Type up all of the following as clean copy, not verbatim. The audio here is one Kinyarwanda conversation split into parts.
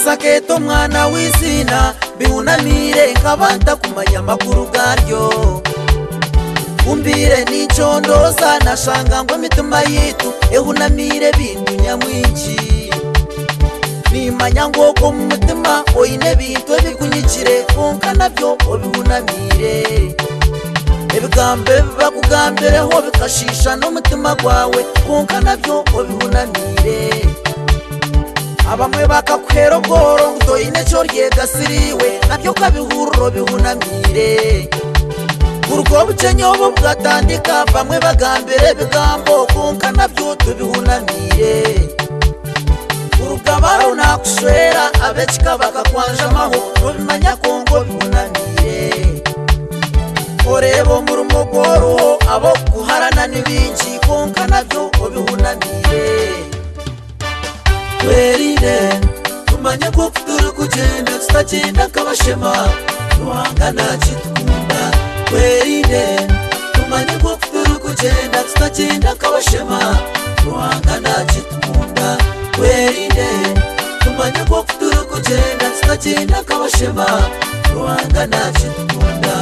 Mukaza keto mwana w'izina bihunamire nkabanta kumanya makuru garyo umbire n'icondoza nashanga ngo mitima yitu ehunamire bintu nyamwinshi nimanya ngo ko mu mutima oyine bintu bikunyikire konka nabyo obihunamire ebigambe bakugambireho bikashisha n'umutima gwawe konka nabyo obihunamire abamwe bakakwera goro utoyine cyo ryegasiriwe nabyo kabihururo bihunamire urugo bucenyobo bwatandika bamwe bagambire bigambo konka nabyo tubihunamire urugabaro nakushwera abekika bakakwanjamaho nubimanya kongo bihunamire orebo murumo goro abo kuharana n'ibinji konka nabyo obihunamire Weride tumanye ko turi kugenda tutagenda kabashema nuhangana kitukunda Weride tumanye ko turi kugenda tutagenda kabashema nuhangana kitukunda Weride tumanye ko turi kugenda tutagenda kabashema nuhangana kitukunda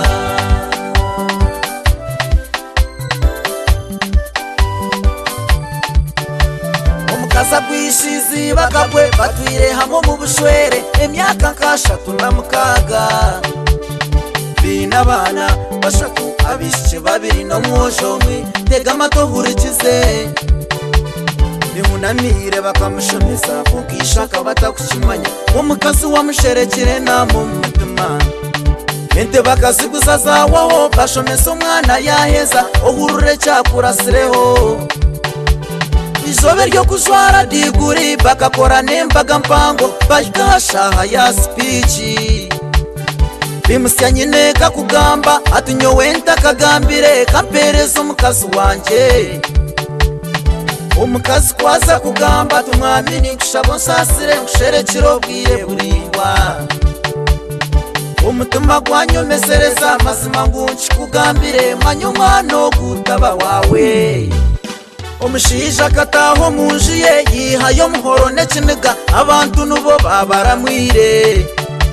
Kaza kwishizi bakabwe batwire hamwe mu bushwere emyaka nkashatu na mukaga bina bana bashatu abishe babiri no mwoshomwe tega amatohurikize bihunamire bakamushomeza kukishaka batakukimanya umukazi wamusherekere na mu mutima mente bakaziguza zawaho bashomeza umwana yaheza ohurure cyakurasireho izobe ryo kujwara diguri bakakora nembaga mpango bashashaha ya speech bimusya nyine kakugamba atunyowe ntakagambire kampereza umukazi wanje umukazi kwaza kugamba tumwamini kushabo nsasire nsherekero bwire buringwa umutima gwanyomezereza mazima ngunchi kugambire manyumano gutaba wawe Omushija kataho munjiye yihayo muhoro nekiniga abantu nubo babaramwire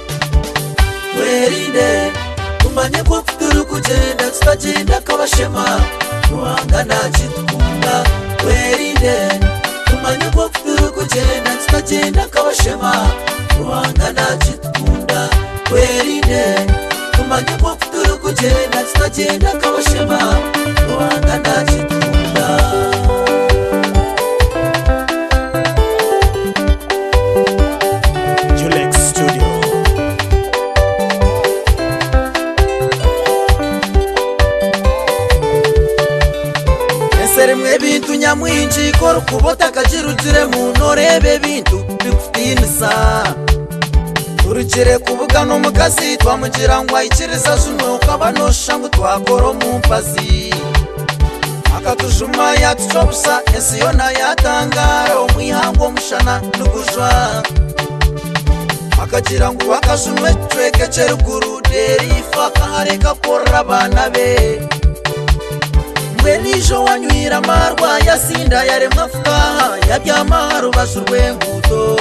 Weride tumanye ko turi kugenda tutagenda kabashema nuhangana kitukunda Weride tumanye ko turi kugenda tutagenda kabashema nuhangana kitukunda Weride tumanye ko turi kugenda tutagenda kabashema nuhangana kitukunda Serimwe bintu nyamwinji kora kubota kajirutire mu norebe bintu bikutinisa urukire kuvuga no mukazi twamugira ngo ayikiriza zuno kabanosha ngo twakoro mu mpazi akatujuma yatucobusa esiyo na yatangara umwihango mushana nugujwa akagira ngo akajumwe tweke ceruguru derifa kahareka kora abana be Mwenijo wanywira marwa yasinda yaremwa fukaha yabyamaru bashurwe nguto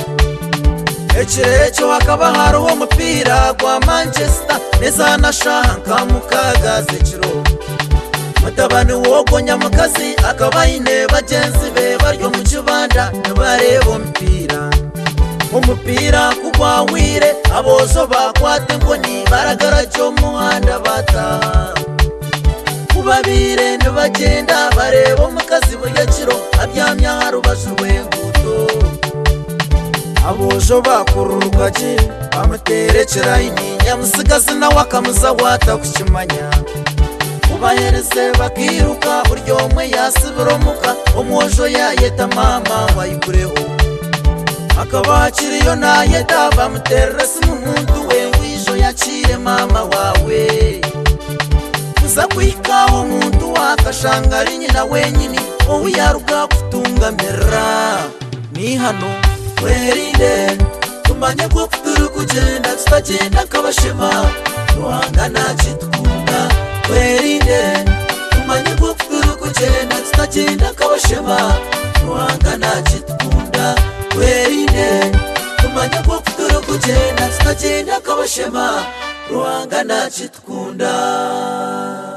Echirecho hakaba wo mupira kwa Manchester neza na shanka mukagaze chiro Mutabani wogo nyamukazi akaba ine bagenzi be baryo mu kibanda barebo umupira kugwawire abozo bakwate ngo ni baragarajo muhanda bata Kubabire ntibagenda bareba umukazi buyakiro abyamya harubashurwe nguto abojo bakururukaje bamuterekera ininya musigazi nawe akamuza wata kukimanya ubahereze bakiruka buryo umwe yasibiromuka umwojo yayeta mama wayikureho akabakiriyo nayeta bamutererese n'umuntu we wijo yakire mama wawe Uza kuikaho umuntu wakashangari nyina wenyini wowe yaruga kutungamira ni hano Weride tumanye ko turi kugenda tutagenda kabashema nuhangana kitukunda Weride tumanye ko turi kugenda tutagenda kabashema nuhangana kitukunda Weride tumanye ko shema ruhanga nacitkunda.